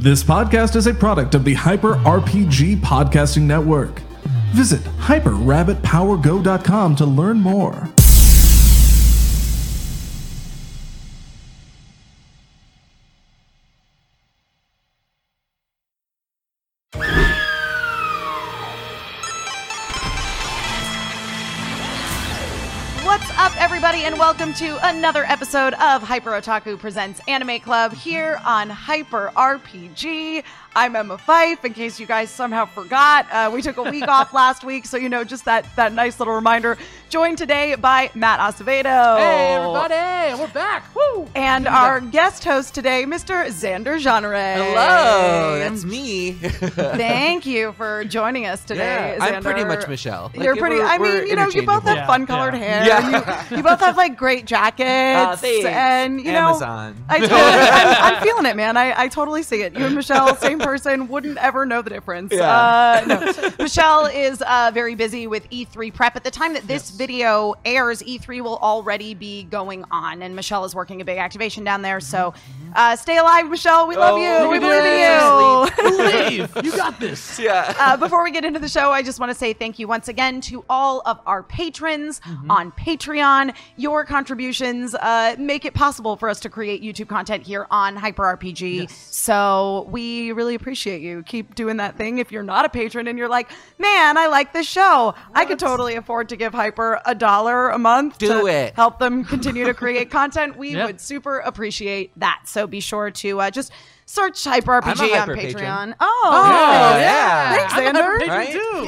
This podcast is a product of the Hyper RPG Podcasting Network. Visit hyperrabbitpowergo.com to learn more. What's up, everybody, and welcome to another episode of Hyper Otaku Presents Anime Club here on Hyper RPG. I'm Emma Fife, in case you guys somehow forgot. We took a week off last week, so just that nice little reminder. Joined today by Matt Acevedo. Hey, everybody, we're back. Woo! And our guest host today, Mr. Xander Genre. Hello, that's me. Thank you for joining us today, Xander. I'm pretty much Michelle. You're pretty. You both have fun-colored hair. Yeah. You both have great jackets. Thanks. And Amazon. I'm feeling it, man. I totally see it. You and Michelle, same person, wouldn't ever know the difference. Yeah. No. Michelle is very busy with E3 prep. At the time that this video airs, E3 will already be going on, and Michelle is working a big activation down there. So stay alive, Michelle. We love you. We believe in you. Believe. You got this. Yeah. Before we get into the show, I just want to say thank you once again to all of our patrons on Patreon. Your contributions make it possible for us to create YouTube content here on Hyper RPG. Yes. So we really appreciate you. Keep doing that thing. If you're not a patron and you're like, man, I like this show, I could totally afford to give Hyper $1 a month to help them continue to create content. We would super appreciate that. So be sure to just search Hyper RPG on Patreon. Patron. Oh, yeah. Thanks, I'm a Xander. patron Right? too.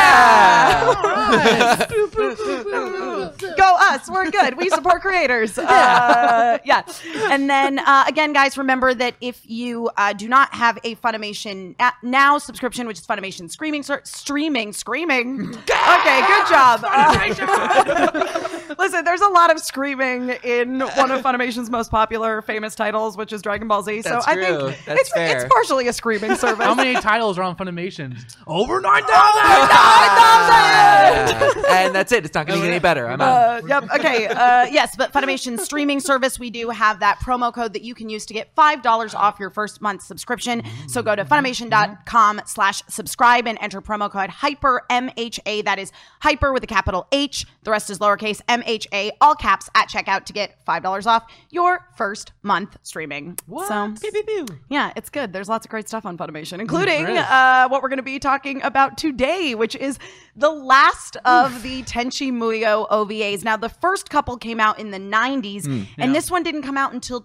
Yeah. Go us. We're good. We support creators. Yeah. And then, again, guys, remember that if you do not have a Funimation Now subscription, which is Funimation streaming. Okay, good job. Listen, there's a lot of screaming in one of Funimation's most popular, famous titles, which is Dragon Ball Z. That's so true. I think That's fair. it's partially a screaming service. How many titles are on Funimation? Over 9,000! And that's it. It's not going to get any better. I'm out. Yep. Okay. Yes, but Funimation streaming service, we do have that promo code that you can use to get $5 off your first month's subscription. So go to Funimation.com/subscribe and enter promo code HYPER MHA. That is hyper with a capital H. The rest is lowercase MHA, all caps at checkout to get $5 off your first month streaming. What? So Pew, pew, pew. yeah, it's good. There's lots of great stuff on Funimation, including what we're going to be talking about today, which is the last of the Tenchi Muyo OVAs. Now, the first couple came out in the 90s, and this one didn't come out until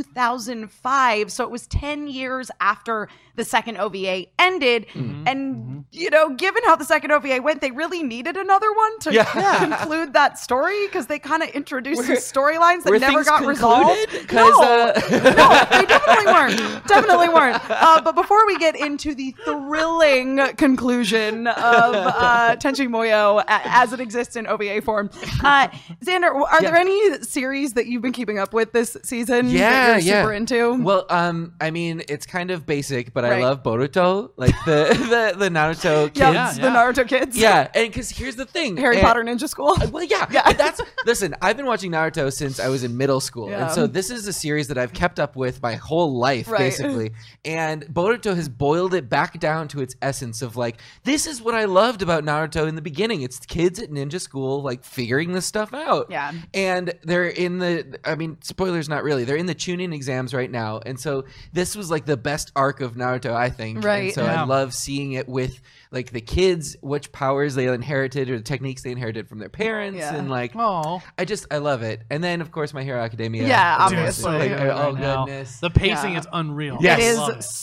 2005, so it was 10 years after the second OVA ended. And, given how the second OVA went, they really needed another one to conclude that story, because they kind of introduced some storylines that never got resolved. No, they definitely weren't. But before we get into the thrilling conclusion of Tenchi Muyo as it exists in OVA form, Xander, are there any series that you've been keeping up with this season that you're super into? Well, I mean, it's kind of basic, but I love Boruto, like the Naruto kids. The Naruto kids. Yeah, and because here's the thing, Harry Potter Ninja School. Well, yeah. Listen, I've been watching Naruto since I was in middle school, and so this is a series that I've kept up with my whole life, basically. And Boruto has boiled it back down to its essence of this is what I loved about Naruto in the beginning. It's kids at ninja school figuring this stuff out. Yeah. And they're in spoilers, not really. They're in the Chunin exams right now, and so this was the best arc of Naruto, I think. Right. And so I love seeing it with the kids, which powers they inherited or the techniques they inherited from their parents, and I love it. And then of course My Hero Academia. Yeah, obviously. Goodness. The pacing is unreal. It is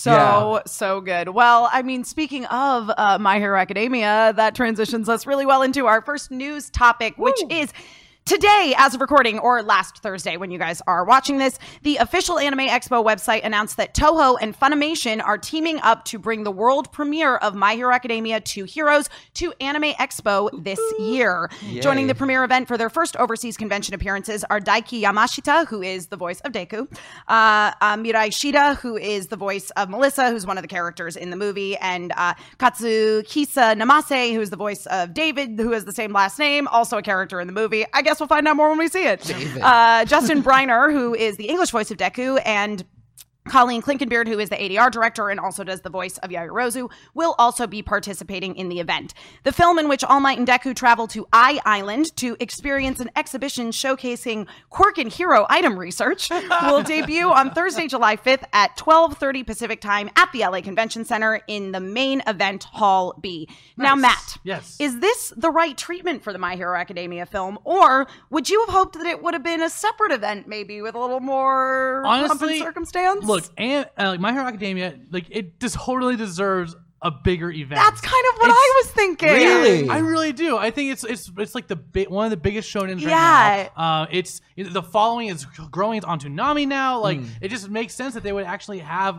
so good. Well, I mean, speaking of My Hero Academia, that transitions us really well into our first news topic, which is today, as of recording, or last Thursday when you guys are watching this, the official Anime Expo website announced that Toho and Funimation are teaming up to bring the world premiere of My Hero Academia 2 Heroes to Anime Expo this year. Yay. Joining the premiere event for their first overseas convention appearances are Daiki Yamashita, who is the voice of Deku, Mirai Shida, who is the voice of Melissa, who's one of the characters in the movie, and Katsukisa Namase, who is the voice of David, who has the same last name, also a character in the movie. I guess we'll find out more when we see it. Justin Briner, who is the English voice of Deku, and Colleen Klinkenbeard, who is the ADR director and also does the voice of Yaoyorozu, will also be participating in the event. The film, in which All Might and Deku travel to Ai Island to experience an exhibition showcasing quirk and hero item research, will debut on Thursday, July 5th at 12:30 Pacific time at the LA Convention Center in the main event Hall B. Nice. Now, Matt, Yes. is this the right treatment for the My Hero Academia film, or would you have hoped that it would have been a separate event, maybe with a little more pomp and Honestly, circumstance? Look, and My Hero Academia, like it just totally deserves a bigger event. That's kind of what I was thinking. Really? I really do. I think it's like one of the biggest shonens Yeah. right now. It's the following is growing onto Nami now. Like it just makes sense that they would actually have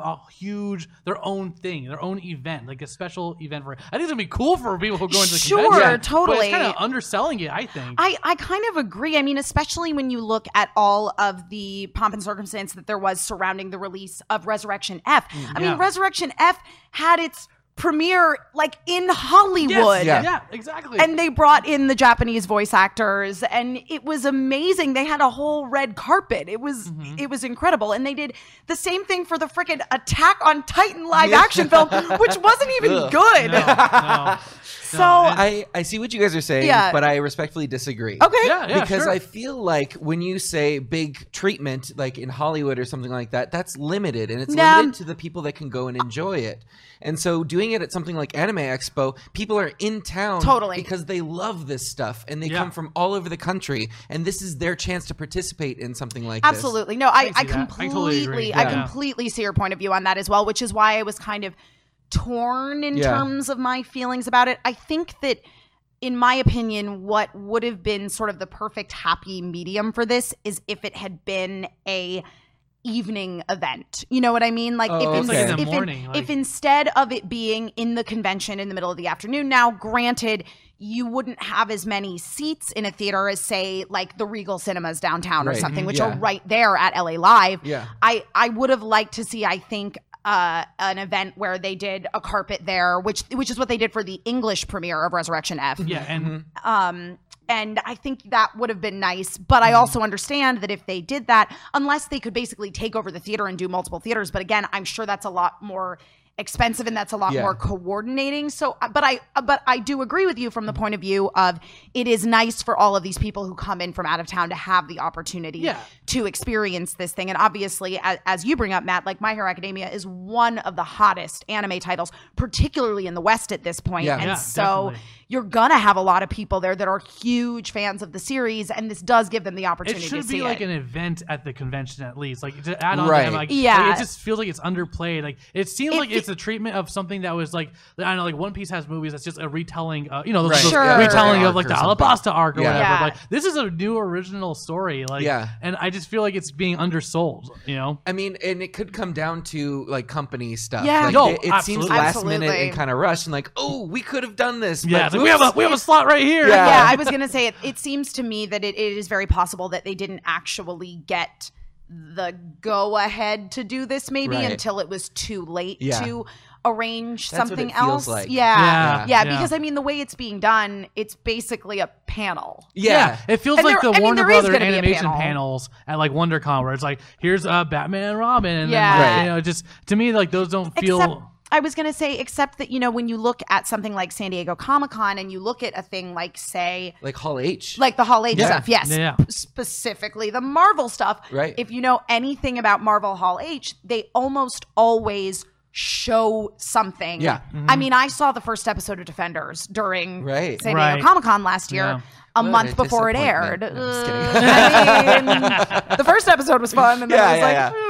their own thing, their own event, like a special event for. I think it's gonna be cool for people who go into the convention. Sure, totally. But it's kind of underselling it, I think. I kind of agree. I mean, especially when you look at all of the pomp and circumstance that there was surrounding the release of Resurrection F. I mean, Resurrection F had its premiere like in Hollywood. Yes, yeah, exactly. And they brought in the Japanese voice actors, and it was amazing. They had a whole red carpet. It was incredible. And they did the same thing for the freaking Attack on Titan live action film, which wasn't even good. No. So I see what you guys are saying, Yeah. but I respectfully disagree. okay. Yeah, Because sure. I feel like when you say big treatment, like in Hollywood or something like that, that's limited, and it's Nah. limited to the people that can go and enjoy it. And so doing it at something like Anime Expo, people are in town Totally. because they love this stuff, and they Yeah. come from all over the country, and this is their chance to participate in something like Absolutely. No, I see that. I totally agree. I Yeah. completely see your point of view on that as well, which is why I was kind of torn in Yeah. terms of my feelings about it. I think that, in my opinion, what would have been sort of the perfect happy medium for this is if it had been a evening event. You know what I mean? Like, Oh, if, it's like in the morning, like- if instead of it being in the convention in the middle of the afternoon, now granted, you wouldn't have as many seats in a theater as, say, like the Regal Cinemas downtown or Right. something, which Yeah. are right there at LA Live. Yeah. I would have liked to see, I think, an event where they did a carpet there, which is what they did for the English premiere of Resurrection F. Yeah, and And I think that would have been nice. But I also understand that if they did that, unless they could basically take over the theater and do multiple theaters, but again, I'm sure that's a lot more expensive and that's a lot Yeah. more coordinating. So, but I do agree with you from the point of view of it is nice for all of these people who come in from out of town to have the opportunity Yeah. to experience this thing. And obviously, as you bring up, Matt, like My Hero Academia is one of the hottest anime titles, particularly in the West at this point. Yeah. And Yeah, so definitely. you're gonna have a lot of people there that are huge fans of the series, and this does give them the it opportunity to should see be like it. an event at the convention at least, like to add on Right. to them, like, Yeah. like, it just feels like it's underplayed. Like it seems If like it's a treatment of something that was like, I don't know, like One Piece has movies that's just a retelling, Right. those Sure. retelling Yeah. of like the Arc or something. Alabasta arc or Yeah. whatever. Yeah. Like this is a new original story, like, Yeah. and I just feel like it's being undersold, you know. I mean, and it could come down to like company stuff. Yeah. Like, No, it seems absolutely. last minute Absolutely. and kind of rushed, and like, oh, we could have done this. Yeah, but it's like, we have a slot right here. Yeah. Yeah, I was gonna say it seems to me that it is very possible that they didn't actually get the go ahead to do this maybe Right. until it was too late Yeah. to arrange That's what something it feels else. like. Yeah. Yeah. Because I mean the way it's being done, it's basically a panel. Yeah. It feels And like there- the I mean, Warner there is Brothers gonna be a animation panel. panels at like WonderCon, where it's like, here's Batman and Robin, and Yeah. then like, Right. you know, just to me, like those don't feel. Except, I was going to say, except that, when you look at something like San Diego Comic-Con and you look at a thing like, say, Like Hall H. like the Hall H Yeah. stuff, yes, Yeah. specifically the Marvel stuff. Right. If you know anything about Marvel Hall H, they almost always show something. Yeah. I mean, I saw the first episode of Defenders during Right. San Right. Diego Comic-Con last year. Yeah. A What month a before it aired. disappointment. No, I'm just kidding. I mean, the first episode was fun, and then I was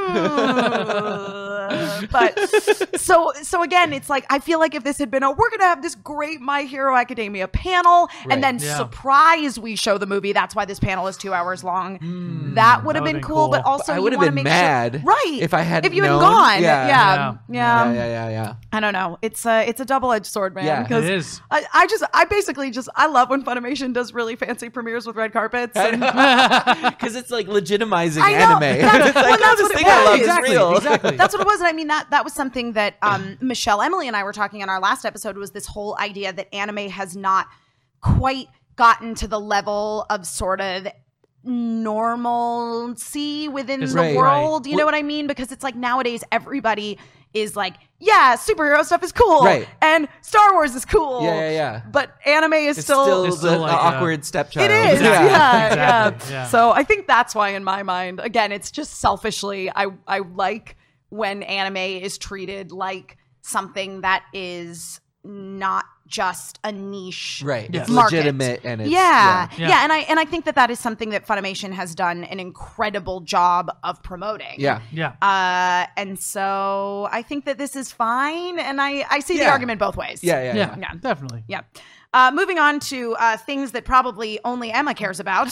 Yeah, but so again, it's like I feel like if this had been we're gonna have this great My Hero Academia panel, Right. and then Yeah. surprise we show the movie. That's why this panel is 2 hours long. That would have been cool, but also cool. I you would have wanna been make sure- mad, right? if I had if you known. had gone, Yeah. yeah. Yeah. I don't know. It's a double-edged sword, man. Yeah. because It is. I basically I love when Funimation does really fancy premieres with red carpets. And, Because it's like legitimizing I know. anime. That's- It's like, well, that's this what it thing I was. love is Exactly, real. exactly. That's what it was. And I mean, that was something that Michelle, Emily, and I were talking on our last episode, was this whole idea that anime has not quite gotten to the level of sort of normalcy within the Right. world. You know what I mean? Because it's like nowadays everybody is like, yeah, superhero stuff is cool, Right. and Star Wars is cool. Yeah. But anime is It's still the like awkward stepchild. it is. Exactly. Yeah. Exactly. Yeah. So I think that's why, in my mind, again, it's just selfishly, I like when anime is treated like something that is not just a niche Right. Yeah. It's market. legitimate and it's Yeah. Yeah. And I think that is something that Funimation has done an incredible job of promoting. Yeah. Yeah. And so I think that this is fine, and I see the Yeah. argument both ways. Yeah. Yeah. Definitely. Yeah. Moving on to things that probably only Emma cares about.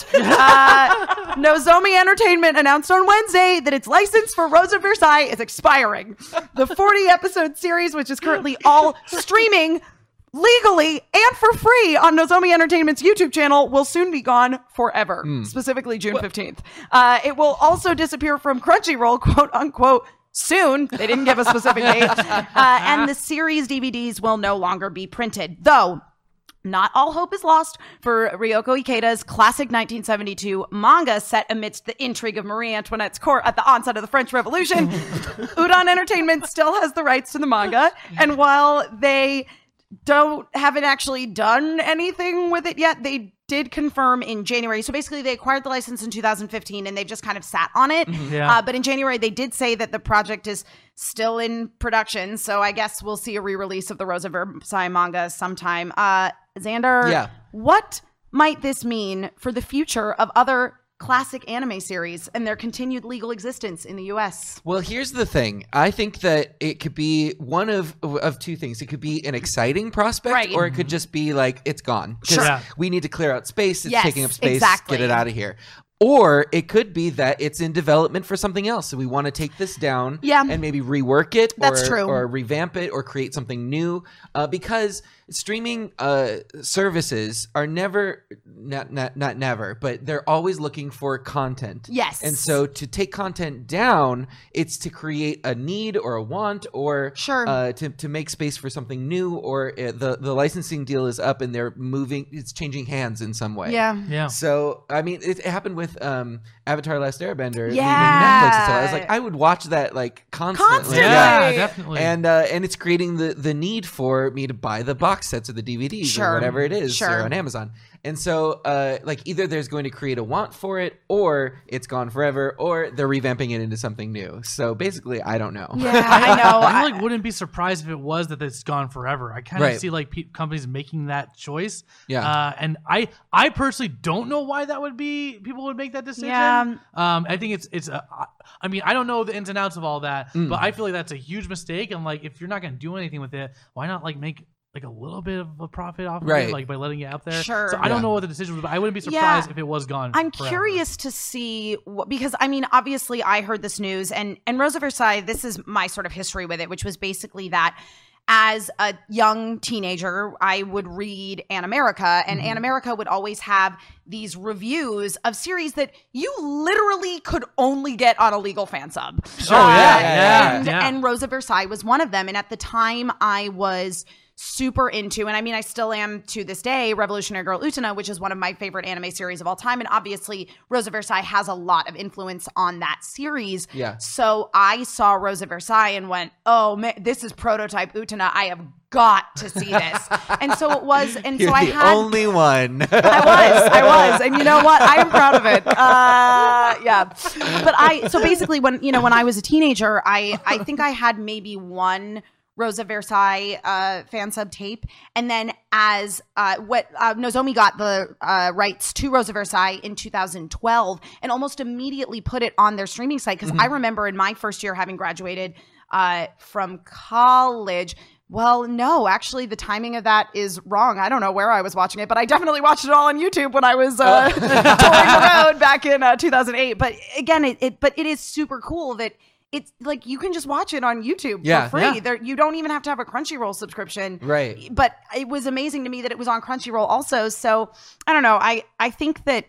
Nozomi Entertainment announced on Wednesday that its license for Rosa Versailles is expiring. The 40-episode series, which is currently all streaming legally and for free on Nozomi Entertainment's YouTube channel, will soon be gone forever, specifically June 15th. It will also disappear from Crunchyroll, quote unquote, soon. They didn't give a specific date. And the series DVDs will no longer be printed, though. Not all hope is lost for Ryoko Ikeda's classic 1972 manga set amidst the intrigue of Marie Antoinette's court at the onset of the French Revolution. Udon Entertainment still has the rights to the manga, and while they haven't actually done anything with it yet, they did confirm in January. So basically they acquired the license in 2015 and they've just kind of sat on it. Yeah. But in January they did say that the project is still in production. So I guess we'll see a re-release of the Rosa Versailles manga sometime. Xander, Yeah. what might this mean for the future of other classic anime series and their continued legal existence in the US? Well, here's the thing. I think that it could be one of two things. It could be an exciting prospect, Right. or it could just be like, it's gone. 'Cause Sure. Yeah. we need to clear out space. It's Yes, taking up space. exactly. Get it out of here. Or it could be that it's in development for something else. So we want to take this down and maybe rework it That's true. or revamp it or create something new. Because streaming services are never, not never, but they're always looking for content. Yes. And so to take content down, it's to create a need or a want or to make space for something new, or the licensing deal is up and they're moving, it's changing hands in some way. Yeah. So, I mean, it happened with Avatar Last Airbender leaving Yeah. Netflix. So I was like, I would watch that like constantly. Constantly. Yeah, definitely. And it's creating the need for me to buy the box sets of the DVDs Sure. or whatever it is Sure. or on Amazon. And so like either there's going to create a want for it, or it's gone forever, or they're revamping it into something new. So basically, I don't know. Yeah, I know. I like wouldn't be surprised if it was that it's gone forever. I kind of Right. see like companies making that choice. Yeah. And I personally don't know why that would be. People would make that decision. Yeah. I think it's. I mean, I don't know the ins and outs of all that, but I feel like that's a huge mistake. And like, if you're not going to do anything with it, why not like make like a little bit of a profit off of Right. it, like by letting it out there? Sure. So I don't know what the decision was, but I wouldn't be surprised if it was gone. I'm forever. curious to see because I mean, obviously, I heard this news, and Rosa Versailles. This is my sort of history with it, which was basically that as a young teenager, I would read Ann America, and Ann America would always have these reviews of series that you literally could only get on a legal fan sub. And Rosa Versailles was one of them. And at the time, I was super into, and I mean, I still am to this day, Revolutionary Girl Utena, which is one of my favorite anime series of all time. And obviously, Rosa Versailles has a lot of influence on that series. Yeah. So I saw Rosa Versailles and went, oh man, this is prototype Utena. I have got to see this. And so it was, and You're so I the had only one. I was. And you know what? I am proud of it. Yeah. But so basically when I was a teenager, I think I had maybe one Rosa Versailles fan sub tape. And then as Nozomi got the rights to Rosa Versailles in 2012 and almost immediately put it on their streaming site. Because I remember in my first year having graduated from college. Well, no, actually, the timing of that is wrong. I don't know where I was watching it, but I definitely watched it all on YouTube when I was touring the road back in 2008. But again, it is super cool that it's like you can just watch it on YouTube for free. Yeah. There, you don't even have to have a Crunchyroll subscription. Right. But it was amazing to me that it was on Crunchyroll also. So I don't know. I think that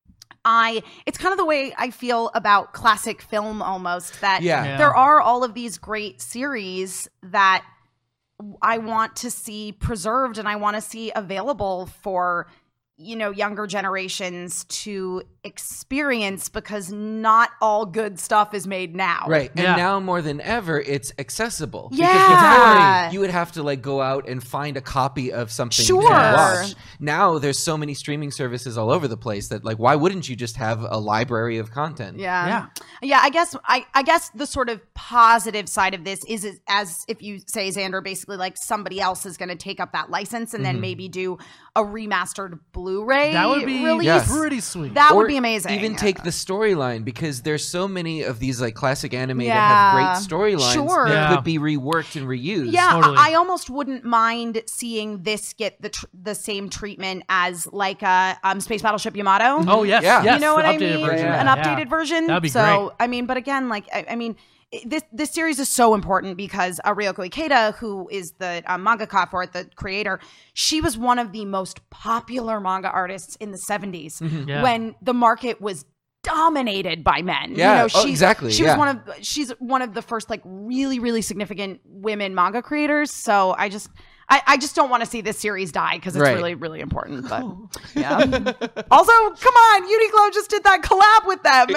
it's kind of the way I feel about classic film almost, that there are all of these great series that I want to see preserved and I want to see available for younger generations to experience, because not all good stuff is made now. Right. And now more than ever, it's accessible. Yeah. Because before, you would have to like go out and find a copy of something to watch. Now there's so many streaming services all over the place that like, why wouldn't you just have a library of content? Yeah. I guess the sort of positive side of this is as if you say, Xander, basically like somebody else is going to take up that license and then maybe do a remastered Blu-ray that would be release. Pretty sweet. That would be amazing. Even take the storyline, because there's so many of these like classic anime that have great storylines that could be reworked and reused. Yeah, totally. I almost wouldn't mind seeing this get the same treatment as like a Space Battleship Yamato. Oh yes, yes. You know what I mean? Version. An updated version. That'd be great. I mean, but again, like I mean. This series is so important because Ryoko Ikeda, who is the mangaka for it, the creator, she was one of the most popular manga artists in the 70s when the market was dominated by men. Yeah, exactly. She's one of the first like really, really significant women manga creators. So I just don't want to see this series die because it's really, really important. But also, come on, Uniqlo just did that collab with them.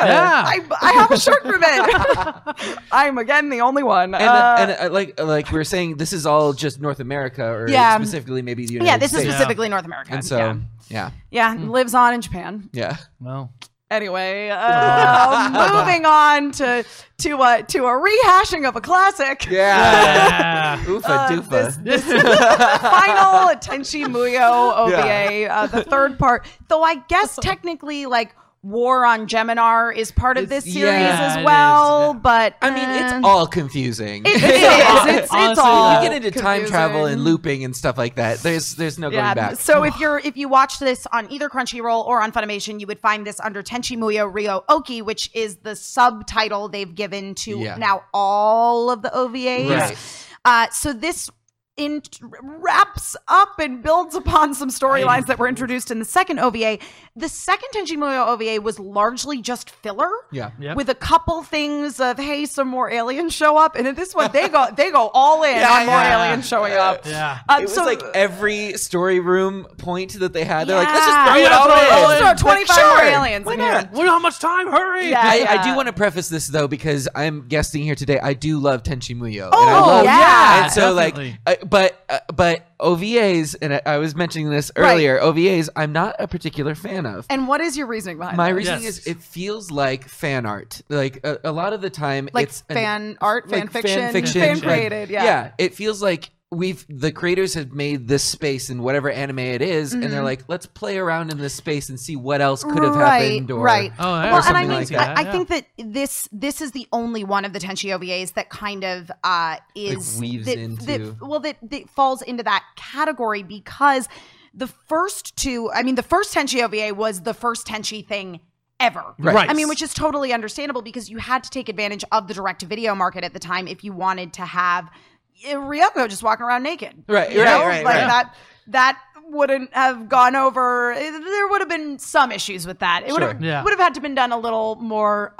I have a shirt from it. I'm again the only one. And like we were saying, this is all just North America, or specifically maybe the United States. This is specifically North America. And so lives on in Japan. Yeah. Well. Anyway, moving on to a rehashing of a classic. Yeah. Oofa doofa. This final Tenchi Muyo OVA, the third part. Though I guess technically, like, War on Geminar is part of this series as well, but I mean, it's all confusing. It is. It's all. You get into time travel and looping and stuff like that. There's no going back. So if you watch this on either Crunchyroll or on Funimation, you would find this under Tenchi Muyo Ryo Oki, which is the subtitle they've given to now all of the OVAs. Right. So this wraps up and builds upon some storylines that were introduced in the second OVA. The second Tenchi Muyo OVA was largely just filler, with a couple things of hey, some more aliens show up, and in this one they go all in on more aliens showing up. It was like every story room point that they had. They're like, let's just throw it all in. Let's throw 25 more aliens in here. We don't have much time. Hurry! I do want to preface this though, because I'm guesting here today. I do love Tenchi Muyo. And so definitely. But OVAs, and I was mentioning this earlier, OVAs, I'm not a particular fan of. And what is your reasoning behind My reasoning is it feels like fan art. Like a lot of the time, like it's fan art, fan fiction, fan created. Yeah, it feels like the creators have made this space in whatever anime it is, and they're like, let's play around in this space and see what else could have happened, or or something and like that. I think that this is the only one of the Tenchi OVAs that kind of is like weaves into that falls into that category, because the first two, I mean, the first Tenchi OVA was the first Tenchi thing ever. Right. I mean, which is totally understandable because you had to take advantage of the direct-to-video market at the time if you wanted to have Ryoko just walking around naked. Right. That wouldn't have gone over. There would have been some issues with that. It would have had to been done a little more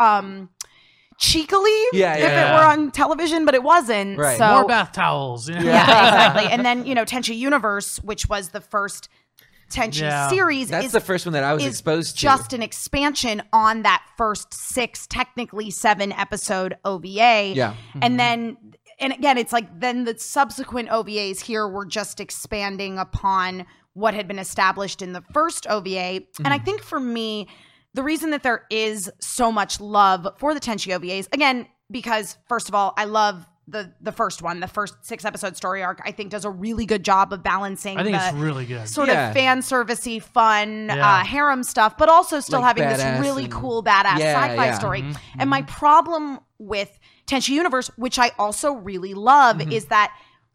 cheekily if it were on television, but it wasn't. Right. So, more bath towels. Yeah, exactly. And then, Tenchi Universe, which was the first Tenchi series. That's the first one that I was exposed to. Just an expansion on that first 6, technically 7 episode OVA. Yeah. And then, and again, it's like then the subsequent OVAs here were just expanding upon what had been established in the first OVA. And I think for me, the reason that there is so much love for the Tenchi OVAs, again, because first of all, I love the first one, the first 6 episode story arc, I think does a really good job of balancing it's really good. Sort of fan servicey, fun, harem stuff, but also still like having this really cool, badass sci-fi story. And my problem with Tenchi Universe, which I also really love, is that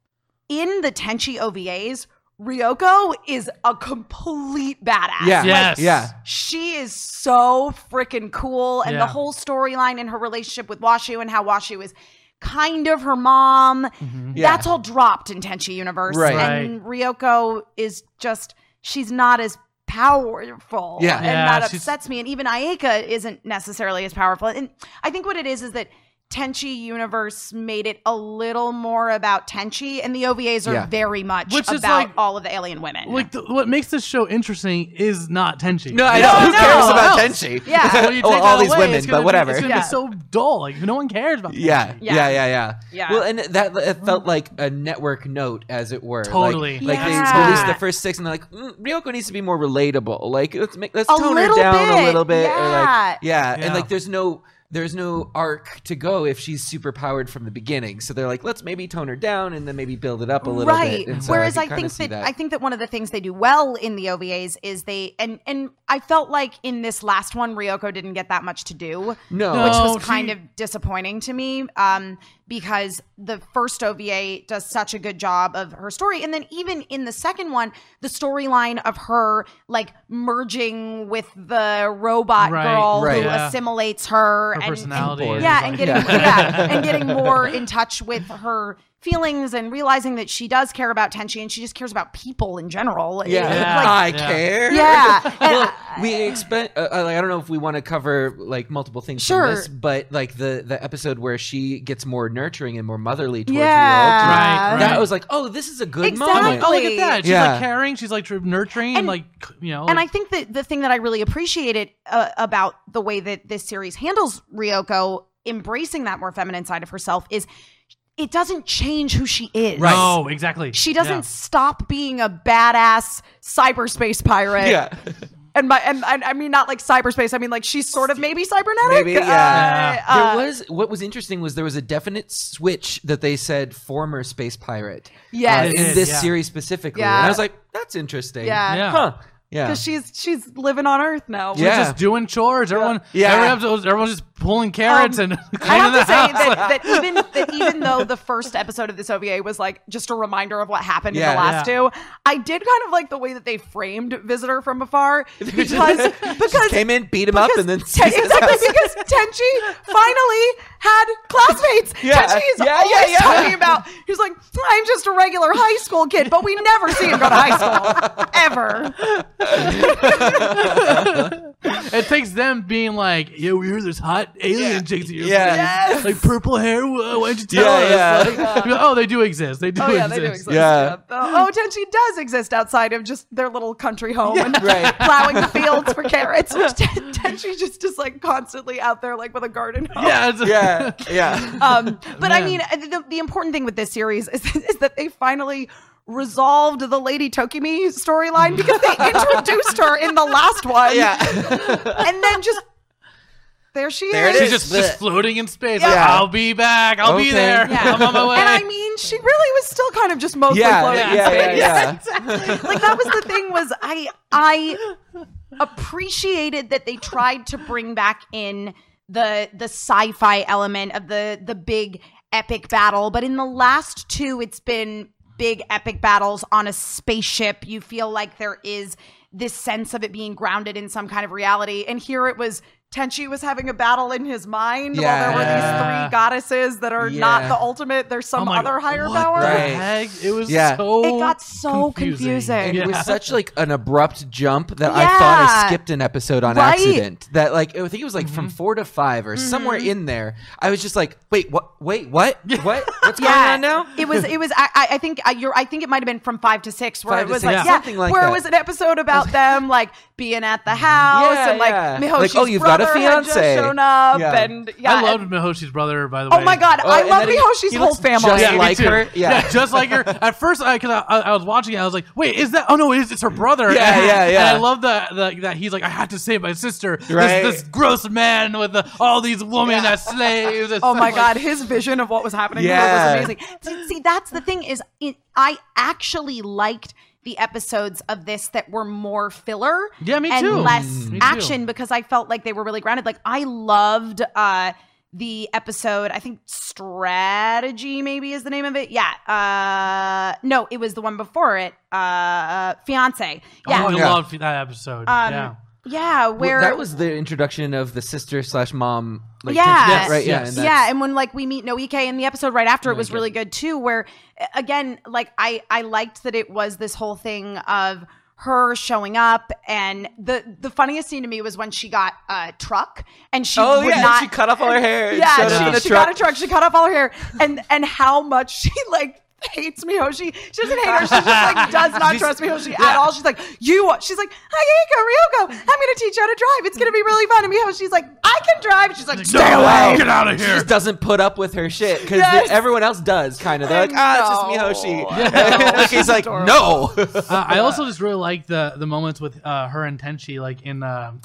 in the Tenchi OVAs, Ryoko is a complete badass. She is so freaking cool. And the whole storyline in her relationship with Washu and how Washu is kind of her mom, that's all dropped in Tenchi Universe. Right. And Ryoko is just, she's not as powerful. And that upsets me. And even Ayeka isn't necessarily as powerful. And I think what it is that Tenchi universe made it a little more about Tenchi, and the OVAs are very much about all of the alien women. Like what makes this show interesting is not Tenchi. No, I know. Who cares about Tenchi? Yeah. So all these women, but whatever. It's gonna be so dull. Like no one cares about. Yeah. Well, and it felt like a network note, as it were. Totally. Like they released the first 6, and they're like, Ryoko needs to be more relatable. Like let's tone her down a little bit. Yeah. Or like, and like there's no arc to go if she's super powered from the beginning. So they're like, let's maybe tone her down and then maybe build it up a little bit. And so Whereas I think that one of the things they do well in the OVAs is and I felt like in this last one, Ryoko didn't get that much to do. No. Which was kind of disappointing to me. Because the first OVA does such a good job of her story. And then even in the second one, the storyline of her like merging with the robot girl who assimilates her personality. And getting more in touch with her feelings and realizing that she does care about Tenchi and she just cares about people in general. I care. Yeah. Well, we expect. I don't know if we want to cover like multiple things from this, but like the episode where she gets more nurturing and more motherly towards Ryoko. Right. That was like, oh, this is a good moment. Oh, look at that. She's like caring. She's like nurturing and like, you know. And I think that the thing that I really appreciated about the way that this series handles Ryoko embracing that more feminine side of herself is it doesn't change who she is. Right. No, exactly. She doesn't stop being a badass cyberspace pirate. Yeah. And I mean not like cyberspace. I mean like she's sort of maybe cybernetic. Maybe, yeah. What was interesting was there was a definite switch that they said former space pirate. Yes. In this series specifically. Yeah. And I was like, that's interesting. Yeah. Huh. Yeah. Because she's living on Earth now. She's just doing chores. Everyone's just pulling carrots and I cleaning the have to house. say that even though the first episode of this OVA was like just a reminder of what happened in the last two, I did kind of like the way that they framed Visitor from Afar because came in, beat him up, and then because Tenchi finally had classmates. Tenchi is always talking about. He's like, I'm just a regular high school kid, but we never see him go to high school ever. It takes them being like, yeah, we hear this hot alien chicks here. Like purple hair. Why don't you tell us? Like, oh, they do exist. They do exist. They do exist. Yeah. Tenchi does exist outside of just their little country home and plowing the fields for carrots. Tenchi just is like constantly out there like with a garden hose. But I mean, the important thing with this series is that they finally resolved the Lady Tokimi storyline because they introduced her in the last one. And then just there she is. She's just floating in space. Like, I'll be back. I'll be there. I'm on my way. And I mean, she really was still kind of just mostly floating in space. Exactly. Like that was the thing was I appreciated that they tried to bring back in the sci-fi element of the big epic battle, but in the last two it's been big epic battles on a spaceship. You feel like there is this sense of it being grounded in some kind of reality. And here it was Tenchi was having a battle in his mind while there were these 3 goddesses that are not the ultimate. There's some other higher power. What the heck? It was so it got so confusing. And it was such like an abrupt jump that I thought I skipped an episode on accident. That like I think it was like from 4 to 5 or somewhere in there. I was just like, wait, what? What's going on now? It was. I think it might have been from 5 to 6 where it was like something like where that. It was an episode about them like being at the house and like Mihoshi's like, you've got a fiance had just shown up and I loved Mihoshi's brother, by the way. Oh my god, I love Mihoshi's whole family. Just like her. Yeah, just like her. At first, I was watching it, I was like, wait, is that? Oh no, it's her brother. Yeah. And I love that he's like, I had to save my sister. Right. This gross man with all these women as slaves. Oh my god, his vision of what was happening to her was amazing. See, that's the thing is, I actually liked the episodes of this that were more filler and less action because I felt like they were really grounded. Like I loved the episode, I think Strategy maybe is the name of it. No, it was the one before it. Fiance. I loved that episode. Yeah, where that was the introduction of the sister/mom. Like, and when like we meet Noike in the episode right after, it was really good too. Where again, like I liked that it was this whole thing of her showing up, and the funniest scene to me was when she got a truck and she she cut off all her hair. Yeah, she got a truck. She cut off all her hair, and how much she like hates Mihoshi. She doesn't hate her. She just like does not trust Mihoshi at all. She's like, she's like, Ryoko, I'm gonna teach you how to drive. It's gonna be really fun. And Mihoshi's like, I can drive. She's like, stay away. Get out of here. She just doesn't put up with her shit because everyone else does, kind of. They're like, it's just Mihoshi. And he's like, no. I also just really like the moments with her and Tenchi, like in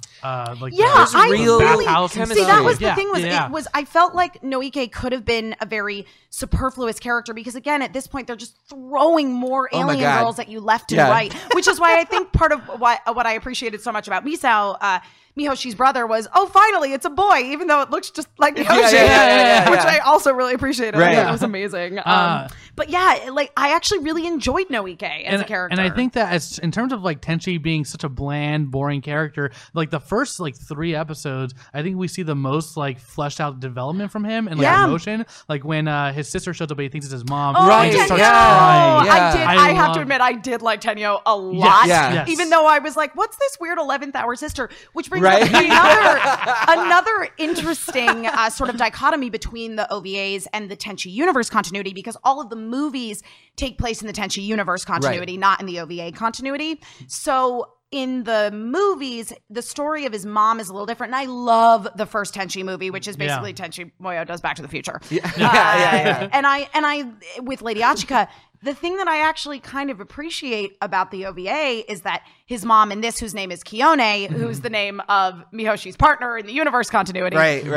I real really chemistry. see that was the thing it was I felt like Noike could have been a very superfluous character because again at this point they're just throwing more alien girls at you left and right, which is why I think part of what I appreciated so much about Misao, Mihoshi's brother, was finally it's a boy, even though it looks just like Mihoshi, which I also really appreciated. Right. I thought it was amazing. But like I actually really enjoyed Noike as a character, and I think that in terms of like Tenchi being such a bland, boring character, like the first like 3 episodes, I think we see the most like fleshed out development from him and like emotion, like when his sister shows up, but he thinks it's his mom. Right. He starts crying. I have to admit, I did like Tenyo a lot, yes. even though I was like, "What's this weird 11th hour sister?" Which brings up another interesting sort of dichotomy between the OVAs and the Tenchi universe continuity, because all of the movies take place in the Tenchi universe continuity, not in the OVA continuity. So in the movies, the story of his mom is a little different. And I love the first Tenchi movie, which is basically Tenchi Muyo does Back to the Future. And I with Lady Achika, the thing that I actually kind of appreciate about the OVA is that his mom in this, whose name is Kione, who's the name of Mihoshi's partner in the universe continuity,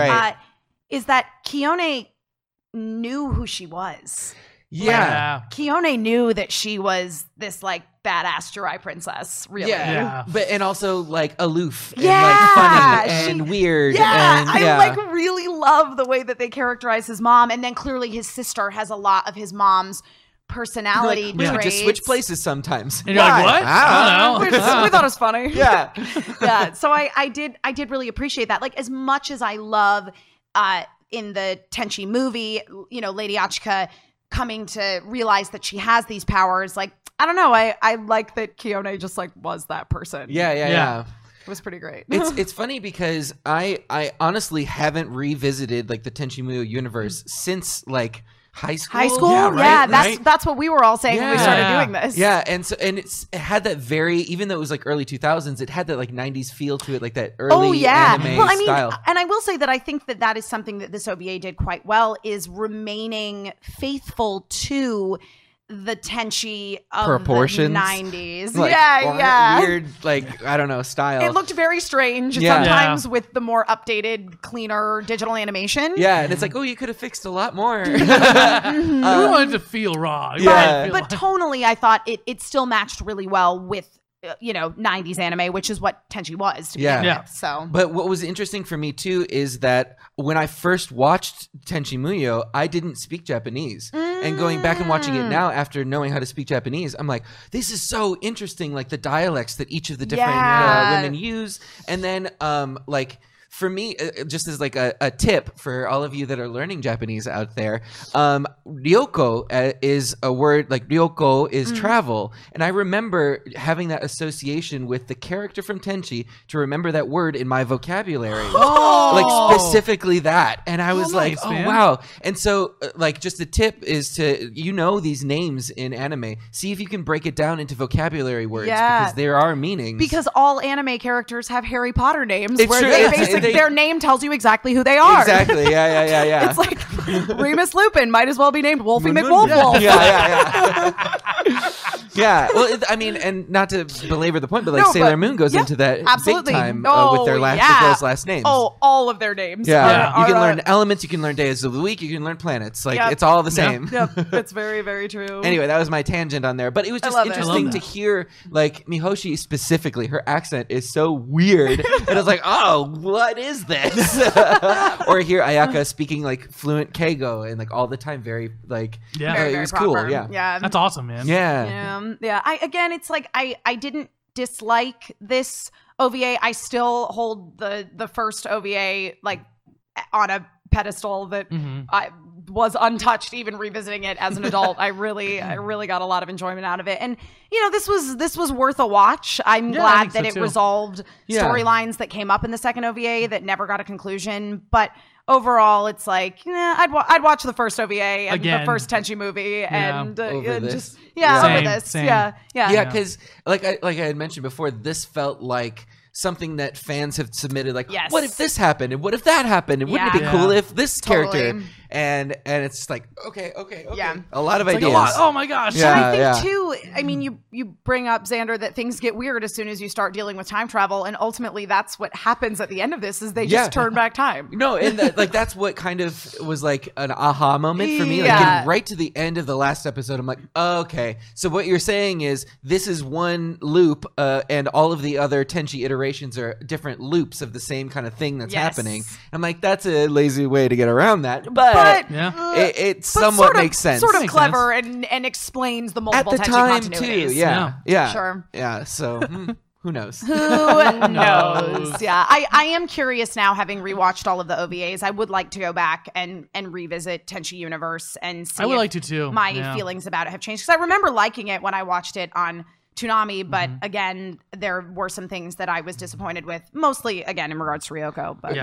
is that Kione knew who she was. Yeah. Kione knew that she was this like badass Jirai princess, really. But and also like aloof and like funny and weird. I like really love the way that they characterize his mom, and then clearly his sister has a lot of his mom's personality traits. We would just switch places sometimes. And you're like, what? I don't know. We thought it was funny. Yeah. So I did really appreciate that. Like as much as I love in the Tenchi movie, you know, Lady Achika coming to realize that she has these powers, like I don't know, I like that Kione just like was that person. Yeah. It was pretty great. It's funny because I honestly haven't revisited like the Tenchi Muyo universe since like high school. That's what we were all saying when we started doing this. It had that very, even though it was like early 2000s, it had that like 90s feel to it, like that early anime style. And I will say that I think that is something that this OVA did quite well, is remaining faithful to the Tenchi of proportions, the 90s. Like, weird, like, I don't know, style. It looked very strange sometimes with the more updated, cleaner digital animation. Yeah, and it's like, oh, you could have fixed a lot more. We wanted to feel raw. But tonally, I thought it still matched really well with 90s anime, which is what Tenchi was to begin with. So, but what was interesting for me too is that when I first watched Tenchi Muyo, I didn't speak Japanese. And going back and watching it now after knowing how to speak Japanese, I'm like, this is so interesting, like the dialects that each of the different women use. And then for me, just as like a tip for all of you that are learning Japanese out there, ryoko is a word, like ryoko is travel. And I remember having that association with the character from Tenchi to remember that word in my vocabulary. Like specifically that. And I was like, man. Wow. And so like just a tip is to, these names in anime, see if you can break it down into vocabulary words because there are meanings. Because all anime characters have Harry Potter names It's where true. they basically their name tells you exactly who they are. Exactly. Yeah. It's like Remus Lupin might as well be named Wolfie McWolf. Yeah. Well, and not to belabor the point, but like Sailor Moon goes into that big time with their those last names. Oh, all of their names. You can learn elements, you can learn days of the week, you can learn planets. Like it's all the same. It's very, very true. Anyway, that was my tangent on there, but it was just interesting to hear like Mihoshi specifically. Her accent is so weird, and I was like, oh, what is this? Or hear Ayaka speaking like fluent Keigo and like all the time, very like very, it was proper. Cool. Yeah, that's awesome, man. It's like I didn't dislike this OVA. I still hold the first OVA like on a pedestal that was untouched even revisiting it as an adult. I really got a lot of enjoyment out of it. And this was worth a watch. I'm glad that it resolved storylines that came up in the second OVA that never got a conclusion, but overall, it's like I'd watch the first OVA and the first Tenchi movie and over this. Same. Yeah. Because like I had mentioned before, this felt like something that fans have submitted, like, what if this happened and what if that happened and wouldn't it be cool if this character and it's just like okay a lot of ideas. Oh my gosh. And I think too, I mean, you bring up, Xander, that things get weird as soon as you start dealing with time travel, and ultimately that's what happens at the end of this is they just turn back time. No, and that's what kind of was like an aha moment for me, like getting right to the end of the last episode. I'm like, okay, so what you're saying is this is one loop and all of the other Tenchi iterations are different loops of the same kind of thing that's happening. I'm like, that's a lazy way to get around that, but it somewhat makes sense. Sort of clever and explains the multiple at the Tenchi time continuities. too. Yeah. Sure. Yeah. So who knows? Who knows? Yeah. I am curious now, having rewatched all of the OVAs. I would like to go back and revisit Tenchi Universe and see. I would like to too. My feelings about it have changed, because I remember liking it when I watched it on Toonami, but again, there were some things that I was disappointed with, mostly again in regards to Ryoko. But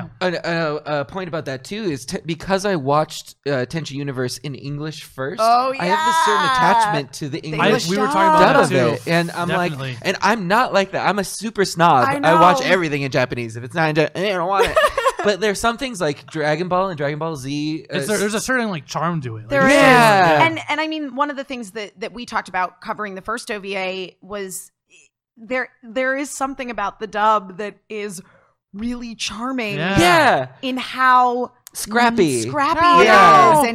a point about that too is because I watched Tenchi Universe in English first. Oh yeah, I have this certain attachment to the English we were talking about dub that of it, and I'm Definitely. like, and I'm not like that. I'm a super snob. I watch everything in Japanese. If it's not in Japanese, I don't want it. But there's some things like Dragon Ball and Dragon Ball Z. There's a certain like charm to it. Like, there is. And I mean, one of the things that we talked about covering the first OVA was there is something about the dub that is really charming. In how scrappy it is, and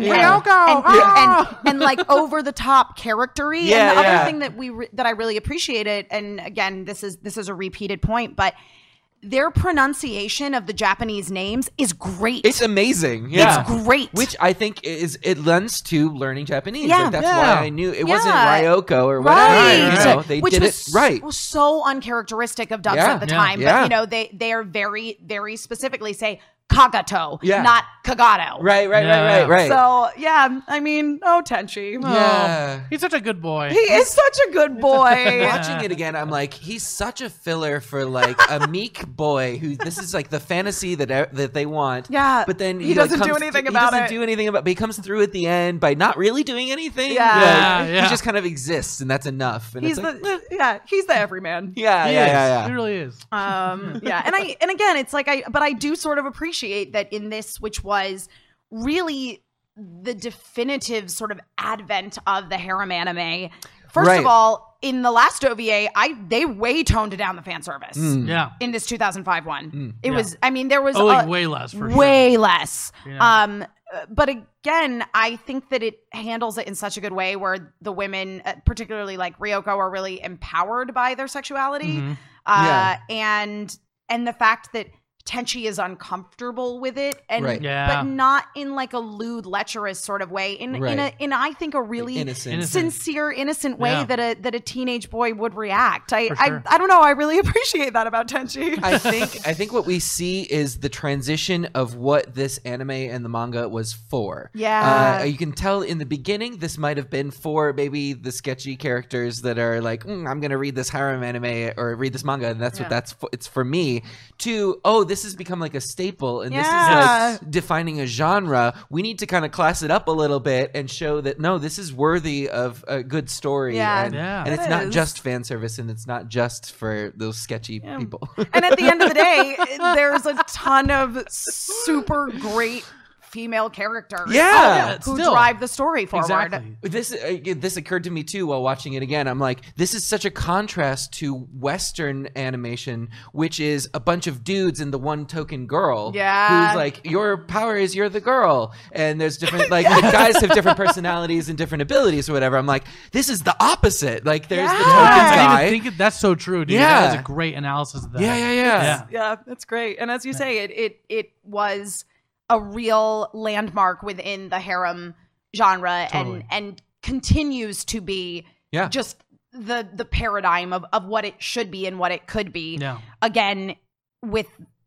Ryoko, and like over the top charactery. And the other thing that I really appreciated, and again, this is a repeated point, but their pronunciation of the Japanese names is great. It's amazing. Yeah. It's great. Which I think it lends to learning Japanese. Yeah. Like that's why I knew it wasn't Ryoko or whatever. Right. They Which did was, it right. Was so uncharacteristic of dubs at the time. But they are very, very specifically say Kagato, not Kagato. Right. So I mean, Tenchi. Yeah. He's such a good boy. He is such a good boy. Watching it again, I'm like, he's such a filler for like a meek boy who this is like the fantasy that they want. Yeah. But then he doesn't do anything about it. He doesn't do anything about it. But he comes through at the end by not really doing anything. He just kind of exists, and that's enough. And he's he's the everyman. Yeah. He really is. And again, it's like I do sort of appreciate that in this, which was really the definitive sort of advent of the harem anime. First of all, in the last OVA, they way toned down the fan service. In this 2005 one, it was. I mean, there was way less. Way less. Yeah. But again, I think that it handles it in such a good way where the women, particularly like Ryoko, are really empowered by their sexuality, and the fact that Tenchi is uncomfortable with it, and but not in like a lewd, lecherous sort of way. In I think a really sincere, innocent way that a teenage boy would react. I don't know. I really appreciate that about Tenchi. I think what we see is the transition of what this anime and the manga was for. You can tell in the beginning this might have been for maybe the sketchy characters that are like, I'm gonna read this harem anime or read this manga, and that's what it's for me. To this has become like a staple, and this is like defining a genre. We need to kind of class it up a little bit and show that no, this is worthy of a good story, and it's not just fan service, and it's not just for those sketchy people. And at the end of the day, there's a ton of super great female characters who drive the story forward. Exactly. This occurred to me too while watching it again. I'm like, this is such a contrast to Western animation, which is a bunch of dudes and the one token girl who's like, your power is you're the girl, and there's different like the guys have different personalities and different abilities or whatever. I'm like, this is the opposite. Like there's the token guy. I didn't think that's so true, dude. That was a great analysis of that. Yeah, that's great. And as you say, it was a real landmark within the harem genre, and continues to be just the paradigm of what it should be and what it could be. Again, with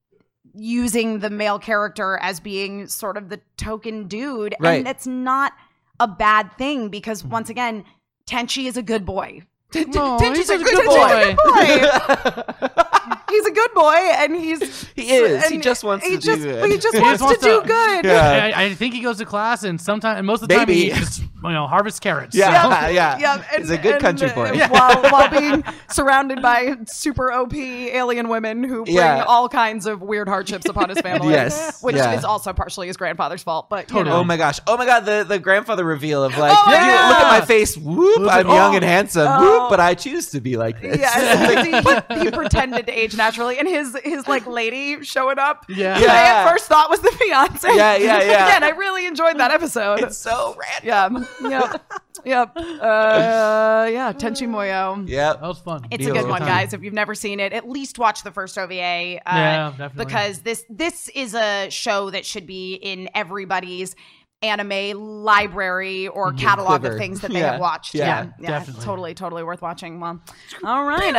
using the male character as being sort of the token dude. Right. And that's not a bad thing because, once again, Tenchi is a good boy. Tenchi's a good boy. He's a good boy, and he just wants to do good. He just wants to do good. Yeah. I think he goes to class, and most of the time he just harvests carrots. Yeah. He's a good country boy. While being surrounded by super OP alien women who bring all kinds of weird hardships upon his family. Yes. Which is also partially his grandfather's fault. But you know. Oh my God, the grandfather reveal of like, look at my face, whoop, I'm young and handsome, whoop, but I choose to be like this. Yeah, he pretended to age naturally, and his like lady showing up. Yeah. I at first thought was the fiance. Yeah. Again, I really enjoyed that episode. It's so random. Yep. Tenchi Muyo. Yep. That was fun. It's a good one, guys. If you've never seen it, at least watch the first OVA. Yeah, definitely. Because this is a show that should be in everybody's anime library or catalog of things that they have watched. Yeah, definitely. Totally worth watching. Well, all right.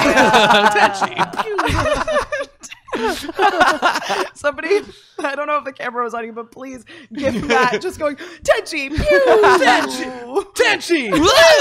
Somebody, I don't know if the camera was on you, but please give that just going Tenchi, Tenchi,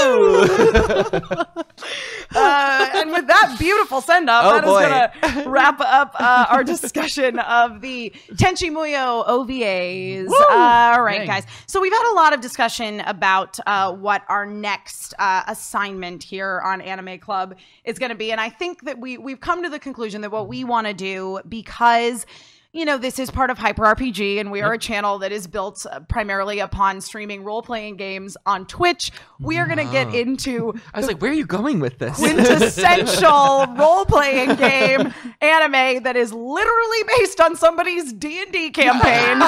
and with that beautiful send up, is gonna wrap up our discussion of the Tenchi Muyo OVAs. All right, guys. So we've had a lot of discussion about what our next assignment here on Anime Club is going to be, and I think that we've come to the conclusion that what we want to do, because this is part of Hyper RPG, and we are a channel that is built primarily upon streaming role-playing games on Twitch. We are going to get into... I was like, where are you going with this? Quintessential role-playing game anime that is literally based on somebody's D&D campaign.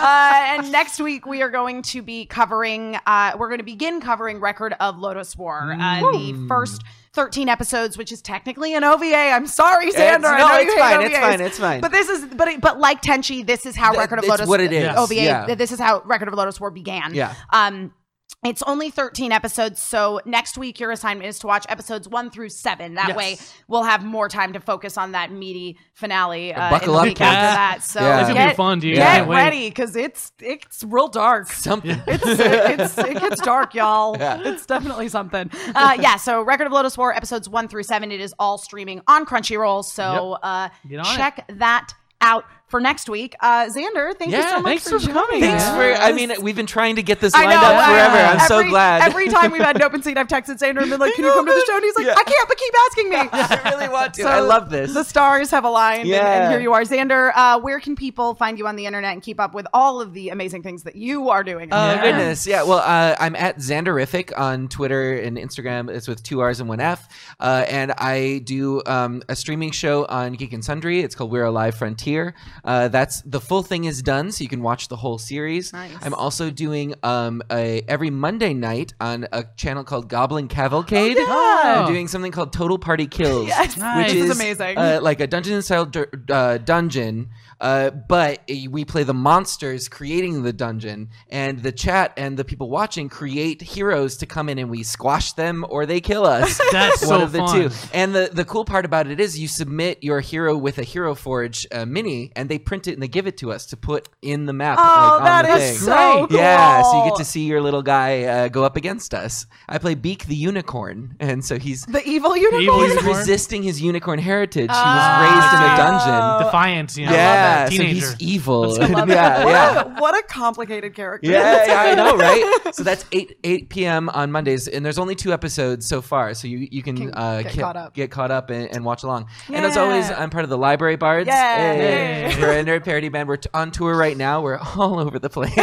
And next week, we are going to be covering... we're going to begin covering Record of Lodoss War. The first 13 episodes, which is technically an OVA. I'm sorry, Xander. I know you hate OVAs. It's fine. But this is, but like Tenchi, this is how Record of Lodoss. What it is. OVA. Yeah. This is how Record of Lodoss War began. Yeah. It's only 13 episodes, so next week your assignment is to watch episodes 1 through 7. That way we'll have more time to focus on that meaty finale buckle in the up, week after that. So It's gonna be fun, dude. Get ready, because it's real dark. Something. It gets dark, y'all. Yeah. It's definitely something. So Record of Lodoss War episodes 1 through 7. It is all streaming on Crunchyroll. So check that out for next week. Xander, thank you so much for coming. Thanks for, we've been trying to get this lined up forever. I'm so glad. Every time we've had an open seat, I've texted Xander and been like, can you come to the show? And he's like, I can't, but keep asking me. I really want to. So I love this. The stars have aligned, and here you are. Xander, where can people find you on the internet and keep up with all of the amazing things that you are doing? Oh, goodness. Yeah, well, I'm at Xanderific on Twitter and Instagram. It's with 2 R's and 1 F. And I do a streaming show on Geek and Sundry. It's called We're Alive Frontier. That's the full thing is done, so you can watch the whole series. Nice. I'm also doing every Monday night on a channel called Goblin Cavalcade. I'm doing something called Total Party Kills, which is amazing. Like a dungeon-style dungeon. But we play the monsters creating the dungeon, and the chat and the people watching create heroes to come in, and we squash them or they kill us. That's one so of the fun. two. And the cool part about it is you submit your hero with a Hero Forge mini, and they print it and they give it to us to put in the map. Oh, on that the is thing. so cool. Yeah, so you get to see your little guy go up against us. I play Beak the Unicorn, and so he's the evil unicorn. He's resisting his unicorn heritage. He was raised in a dungeon. Defiance, Yeah, so teenager. he's evil. Yeah. What a complicated character. Yeah, I know, right? So that's 8 p.m. on Mondays, and there's only 2 episodes so far, so you can get caught up and watch along. Yeah. And as always, I'm part of the Library Bards. Yay. We're a nerd parody band. We're on tour right now. We're all over the place.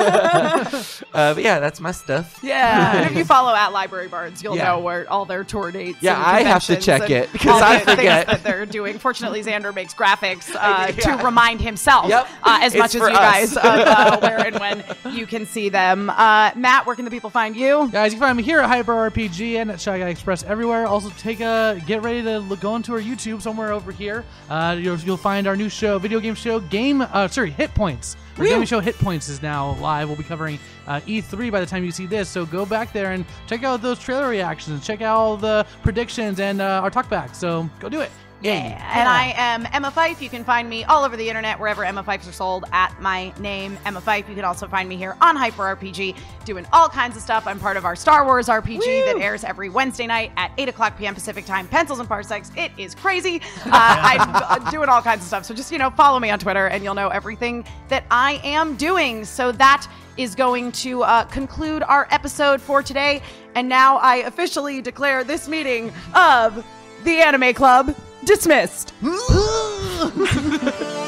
But yeah, that's my stuff. Yeah, and if you follow at Library Bards, you'll know where all their tour dates. Yeah, and I have to check and it because all I the things forget that they're doing. Fortunately, Xander makes graphics to remind himself as It's much as for you us. guys of where and when you can see them. Matt, where can the people find you? Guys, you can find me here at Hyper RPG and at Shy Guy Express everywhere. Also, get ready to go into our YouTube somewhere over here. You'll find our new show, video game show, Hit Points. Our gaming show Hit Points is now live. We'll be covering E3 by the time you see this, so go back there and check out those trailer reactions, check out all the predictions and our talkbacks. So go do it. Yeah. And I am Emma Fife. You can find me all over the internet, wherever Emma Fifes are sold, at my name, Emma Fife. You can also find me here on Hyper RPG, doing all kinds of stuff. I'm part of our Star Wars RPG that airs every Wednesday night at 8 o'clock p.m. Pacific time. Pencils and Parsecs. It is crazy. I'm doing all kinds of stuff. So just, follow me on Twitter and you'll know everything that I am doing. So that is going to conclude our episode for today. And now I officially declare this meeting of the Anime Club dismissed.